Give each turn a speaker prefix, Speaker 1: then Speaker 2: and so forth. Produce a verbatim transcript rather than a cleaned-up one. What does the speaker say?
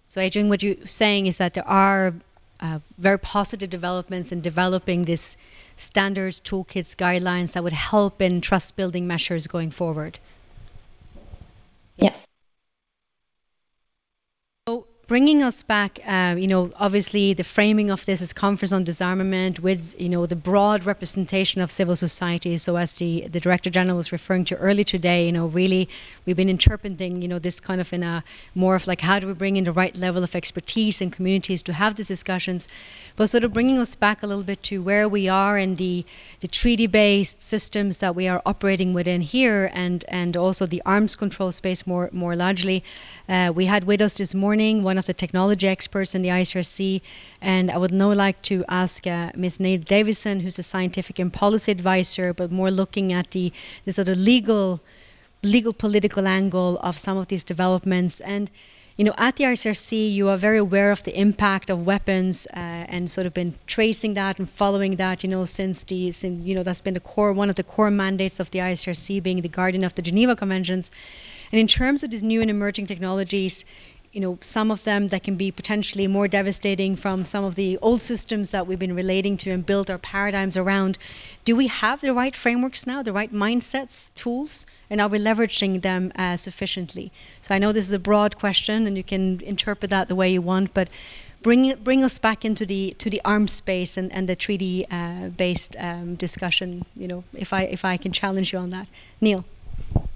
Speaker 1: So, Adrian, what you're saying is that there are uh, very positive developments in developing this standards, toolkits, guidelines that would help in trust building measures going forward.
Speaker 2: Yes.
Speaker 1: So bringing us back, uh, you know, obviously the framing of this is conference on disarmament with, you know, the broad representation of civil society. So as the, the Director General was referring to early today, you know, really we've been interpreting, you know, this kind of in a more of like how do we bring in the right level of expertise in communities to have these discussions, but sort of bringing us back a little bit to where we are in the, the treaty-based systems that we are operating within here, and, and also the arms control space more, more largely. Uh, we had with us this morning one of the technology experts in the I C R C, and I would now like to ask uh, Miz Neil Davison, who's a scientific and policy advisor, but more looking at the, the sort of legal, legal political angle of some of these developments. And you know, at the I C R C, you are very aware of the impact of weapons, uh, and sort of been tracing that and following that, you know, since the, since, you know, that's been the core, one of the core mandates of the I C R C, being the guardian of the Geneva Conventions. And in terms of these new and emerging technologies, you know, some of them that can be potentially more devastating from some of the old systems that we've been relating to and built our paradigms around. Do we have the right frameworks now, the right mindsets, tools, and are we leveraging them uh, sufficiently? So I know this is a broad question, and you can interpret that the way you want, but bring bring us back into the to the arms space and, and the treaty uh, based um, discussion. You know, if I if I can challenge you on that, Neil.